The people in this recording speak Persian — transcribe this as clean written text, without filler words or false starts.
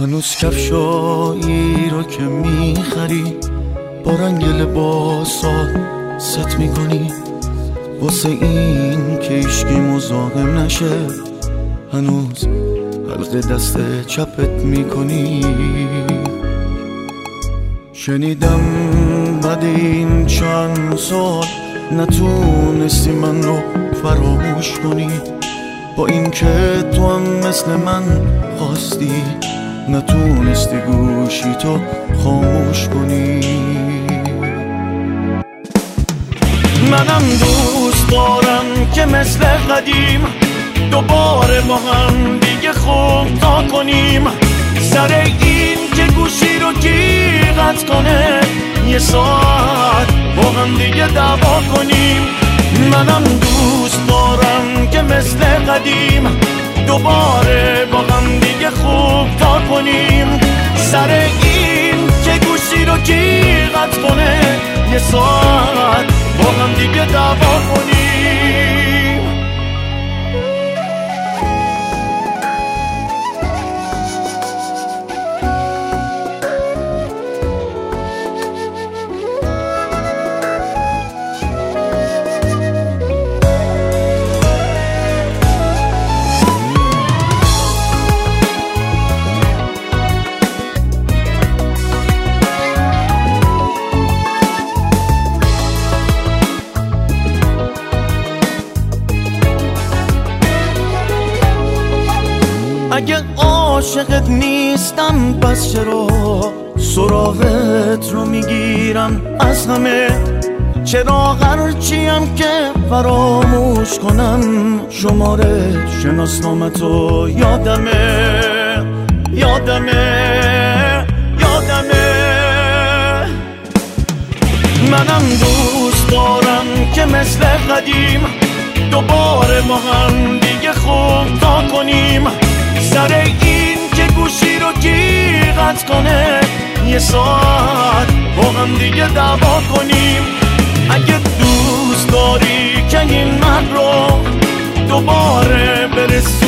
هنوز کفشایی رو که میخری با رنگ لباسات ست میکنی، واسه این که ایشکی مزاحم نشه هنوز حلقه دست چپت میکنی. شنیدم بعد این چند سال نتونستی من رو فراموش کنی، با این که تو هم مثل من خواستی نتونستی گوشی تو خاموش کنی. منم دوست دارم که مثل قدیم دوباره با هم دیگه خوب تا کنیم، سر این که گوشی رو کی قطع کنه یه ساعت با هم دیگه دعوا کنیم. منم دوست دارم که مثل قدیم دوباره با هم دیگه خوب تا کنیم، سر این که گوشی رو کی قطع کنه یه ساعت با هم دیگه دعوا کنیم. اگه عاشقت نیستم پس چرا سراغت رو میگیرم از همه؟ چرا هرچیم که فراموش کنم شماره شناسنامتو یادمه. منم دوست دارم که مثل قدیم دوباره ما هم دیگه خوب تا کنیم، سر این که گوشی رو کی قطع کنه یه ساعت با هم دیگه دعوا کنیم. اگه دوست داری که این مرد رو دوباره برسی